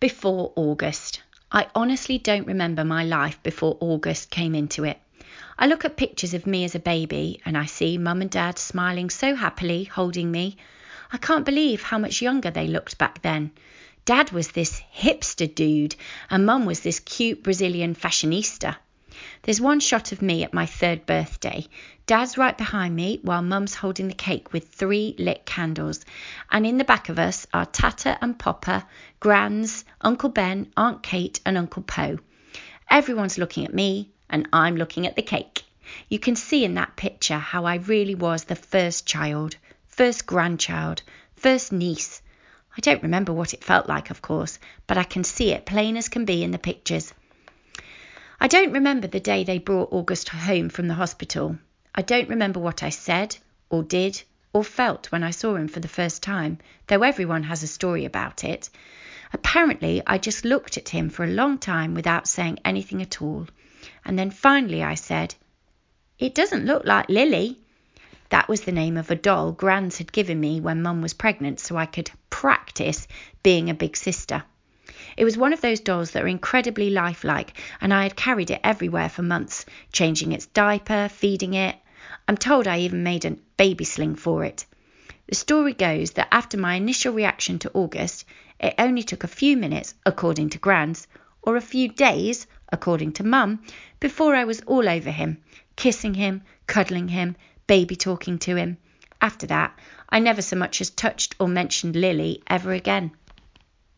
Before August. I honestly don't remember my life before August came into it. I look at pictures of me as a baby and I see Mum and Dad smiling so happily, holding me. I can't believe how much younger they looked back then. Dad was this hipster dude and Mum was this cute Brazilian fashionista. There's one shot of me at my 3rd birthday. Dad's right behind me while Mum's holding the cake with 3 lit candles. And in the back of us are Tata and Papa, Grans, Uncle Ben, Aunt Kate and Uncle Poe. Everyone's looking at me and I'm looking at the cake. You can see in that picture how I really was the first child, first grandchild, first niece. I don't remember what it felt like, of course, but I can see it plain as can be in the pictures. I don't remember the day they brought August home from the hospital. I don't remember what I said or did or felt when I saw him for the first time, though everyone has a story about it. Apparently, I just looked at him for a long time without saying anything at all. And then finally I said, "It doesn't look like Lily." That was the name of a doll Grans had given me when Mum was pregnant so I could practice being a big sister. It was one of those dolls that are incredibly lifelike, and I had carried it everywhere for months, changing its diaper, feeding it. I'm told I even made a baby sling for it. The story goes that after my initial reaction to August, it only took a few minutes, according to Grans, or a few days, according to Mum, before I was all over him, kissing him, cuddling him, baby talking to him. After that, I never so much as touched or mentioned Lily ever again.